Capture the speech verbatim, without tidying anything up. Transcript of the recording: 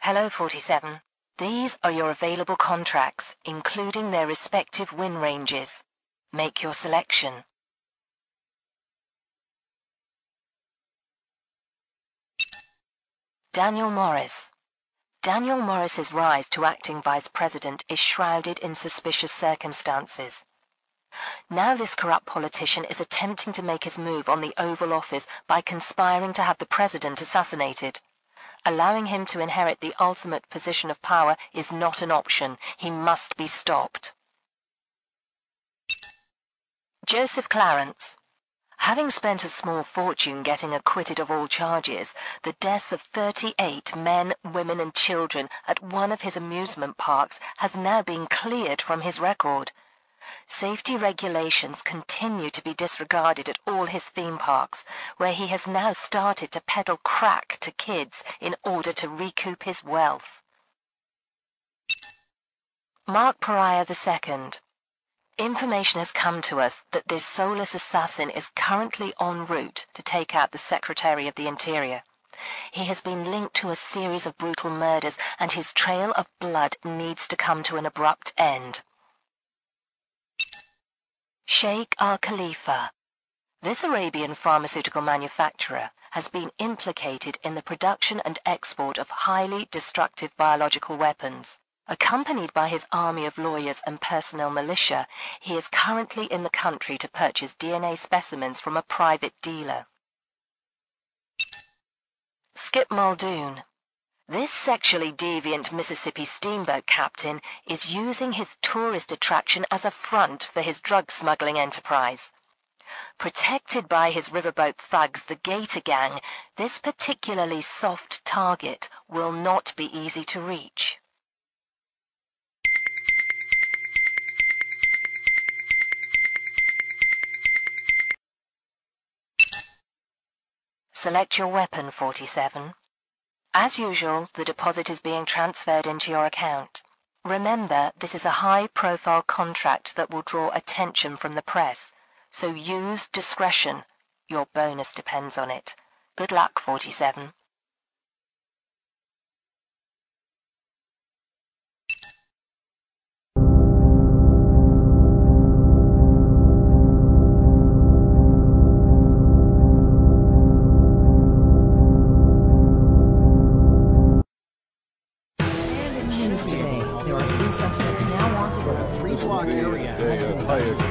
Hello, forty-seven. These are your available contracts, including their respective win ranges. Make your selection. Daniel Morris. Daniel Morris's rise to acting vice president is shrouded in suspicious circumstances. Now this corrupt politician is attempting to make his move on the Oval Office by conspiring to have the president assassinated. Allowing him to inherit the ultimate position of power is not an option. He must be stopped. Joseph Clarence. Having spent a small fortune getting acquitted of all charges, the deaths of thirty-eight men, women and children at one of his amusement parks has now been cleared from his record. Safety regulations continue to be disregarded at all his theme parks, where he has now started to peddle crack to kids in order to recoup his wealth. Mark Pariah the Second. Information has come to us that this soulless assassin is currently en route to take out the Secretary of the Interior. He has been linked to a series of brutal murders, and his trail of blood needs to come to an abrupt end. Sheikh Al Khalifa. This Arabian pharmaceutical manufacturer has been implicated in the production and export of highly destructive biological weapons. Accompanied by his army of lawyers and personnel militia, he is currently in the country to purchase D N A specimens from a private dealer. Skip Muldoon. This sexually deviant Mississippi steamboat captain is using his tourist attraction as a front for his drug smuggling enterprise. Protected by his riverboat thugs, the Gator Gang, this particularly soft target will not be easy to reach. Select your weapon, forty-seven. As usual, the deposit is being transferred into your account. Remember, this is a high-profile contract that will draw attention from the press, so use discretion. Your bonus depends on it. Good luck, forty-seven. Today, there are three suspects now wanted in a three-block area.